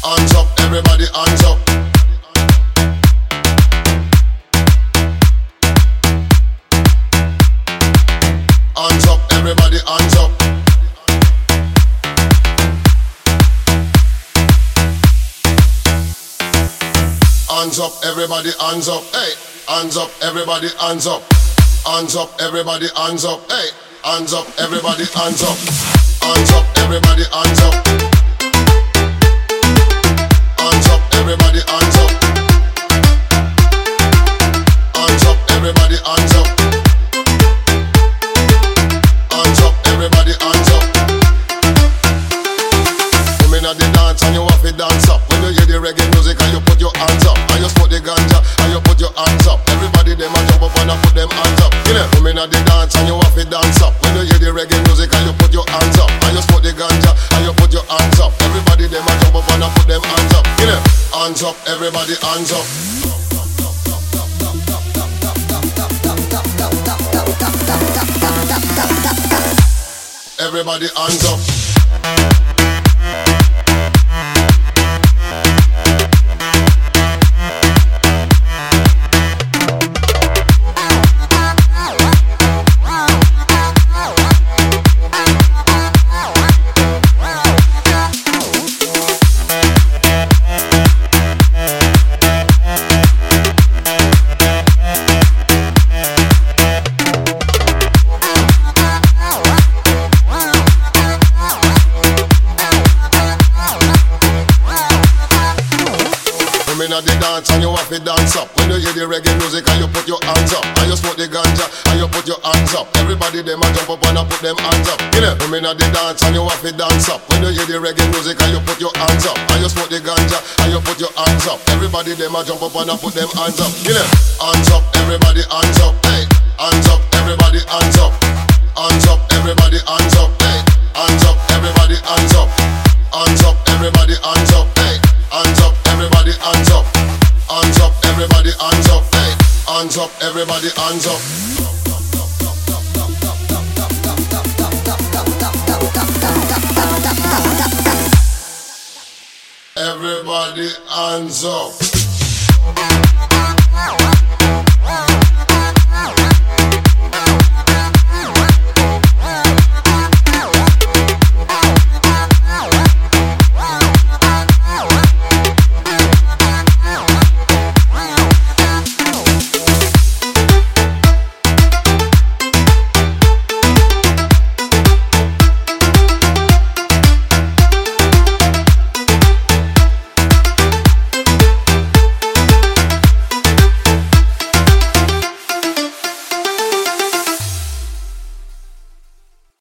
Hands up, everybody, hands up. Hands up, everybody, hands up. Hands up, everybody, hands up. Hey, hands up, everybody, hands up. Hands up, everybody, hands up. Hey, hands up, everybody, hands up. Hands up, everybody, hands up. Hands up, everybody, hands up. Hands up, everybody, hands up. Hands up, everybody, hands up. Women at the dance and you have to dance up. When you hear the reggae music and you put your hands up. And you smoke the ganja and you put your hands up. Everybody them a jump up and put them hands up. You know, women at the dance and you have to dance up. When you hear the reggae music and you put your hands up. And you smoke the ganja and you put your hands up. Everybody them a jump up and put them hands up. You know, hands up, everybody hands up. Everybody hands up. At the dance and you have to dance up. When you hear the reggae music and you put your hands up. And you smoke the ganja and you put your hands up. Everybody them a jump up and put them hands up. You know, women at the dance and you have to dance up. When you hear the reggae music and you put your hands up. And you smoke the ganja and you put your hands up. Everybody them a jump up and put them hands up. You know, hands up, everybody hands up. Hey, hands up, everybody hands up. Hands up, everybody hands up. Hey, hands up, everybody hands up. Hands up, everybody hands up. Hey, hands up, everybody hands up. Hands up, everybody hands up. Hey, hands up, everybody hands up. Everybody hands up.